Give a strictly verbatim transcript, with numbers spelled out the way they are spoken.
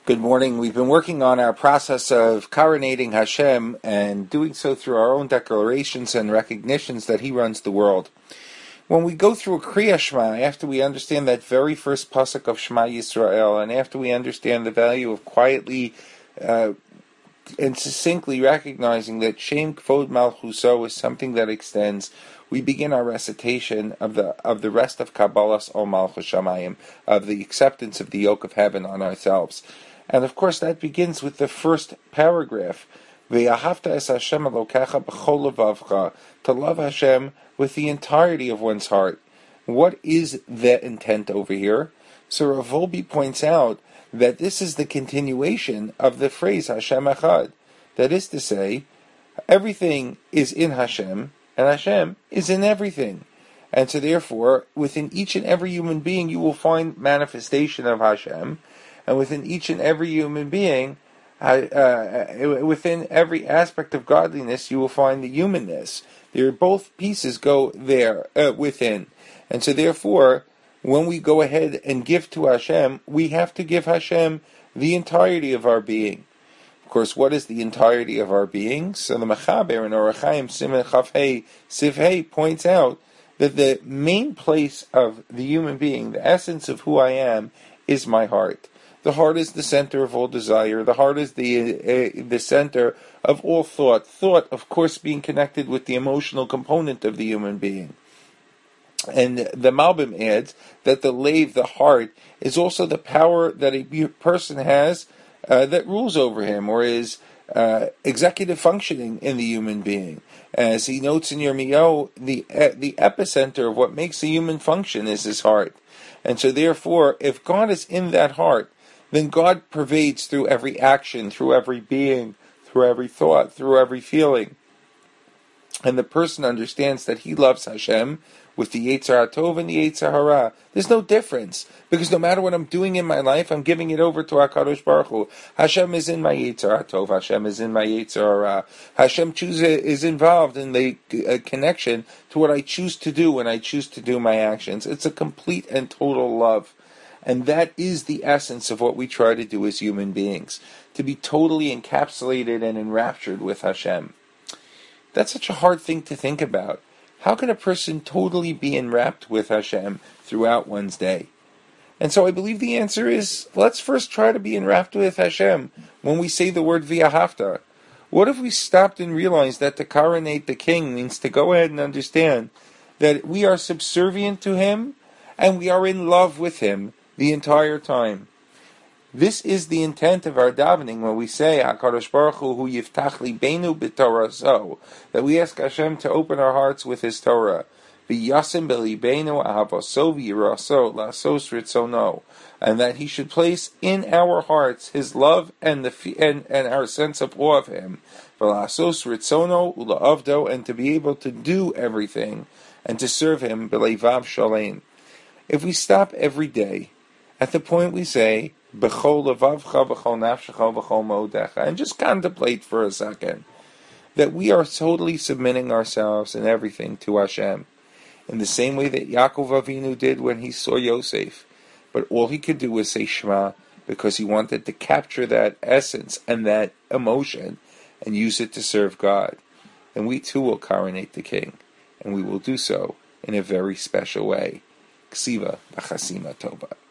Good morning. We've been working on our process of coronating Hashem and doing so through our own declarations and recognitions that He runs the world. When we go through a Kriya Shema, after we understand that very first pasuk of Shema Yisrael, and after we understand the value of quietly uh, and succinctly recognizing that Shem Kvod Malchuso is something that extends, we begin our recitation of the of the rest of Kabbalah's Ol Malchus Shamayim, of the acceptance of the yoke of heaven on ourselves. And of course that begins with the first paragraph, Ve'ahavta es Hashem Elokecha b'chol levavcha, to love Hashem with the entirety of one's heart. What is the intent over here? So Rav Wolbe points out that this is the continuation of the phrase Hashem Echad. That is to say, everything is in Hashem, and Hashem is in everything. And so therefore, within each and every human being, you will find manifestation of Hashem, and within each and every human being, uh, uh, within every aspect of godliness, you will find the humanness. They're both pieces go there uh, within. And so therefore, when we go ahead and give to Hashem, we have to give Hashem the entirety of our being. Of course, what is the entirety of our being? So the Mechaber in Orach Chaim Siman Chaf Hei Siv Hei points out that the main place of the human being, the essence of who I am, is my heart. The heart is the center of all desire. The heart is the uh, the center of all thought. Thought, of course, being connected with the emotional component of the human being. And the Malbim adds that the lave, the heart, is also the power that a person has uh, that rules over him, or is uh, executive functioning in the human being. As he notes in Yirmiyahu, the uh, the epicenter of what makes a human function is his heart. And so therefore, if God is in that heart, then God pervades through every action, through every being, through every thought, through every feeling. And the person understands that he loves Hashem with the Yetzer HaTov and the Yetzer Hara. There's no difference, because no matter what I'm doing in my life, I'm giving it over to HaKadosh Baruch Hu. Hashem is in my Yetzer HaTov, Hashem is in my Yetzer Hara. Hashem choose, is involved in the uh, connection to what I choose to do when I choose to do my actions. It's a complete and total love. And that is the essence of what we try to do as human beings, to be totally encapsulated and enraptured with Hashem. That's such a hard thing to think about. How can a person totally be enwrapped with Hashem throughout one's day? And so I believe the answer is, let's first try to be enwrapped with Hashem when we say the word Ve'ahavta. What if we stopped and realized that to coronate the king means to go ahead and understand that we are subservient to him and we are in love with him the entire time. This is the intent of our davening when we say HaKadosh Baruch Hu Hu Yiftach Libeinu B'Torah, so that we ask Hashem to open our hearts with His Torah. V'yasim B'Libeinu Ahavaso V'Yiraso Lasos Ritzono, and that He should place in our hearts His love and the and, and our sense of awe of Him. V'Lasos Ritzono Ula'avdo, and to be able to do everything and to serve Him B'Leivav Shalem. If we stop every day at the point we say, B'chol levavcha, b'chol nafshecha, b'chol modecha, and just contemplate for a second that we are totally submitting ourselves and everything to Hashem, in the same way that Yaakov Avinu did when he saw Yosef. But all he could do was say Shema, because he wanted to capture that essence and that emotion and use it to serve God. And we too will coronate the King, and we will do so in a very special way. Ksiva b'chasima tova.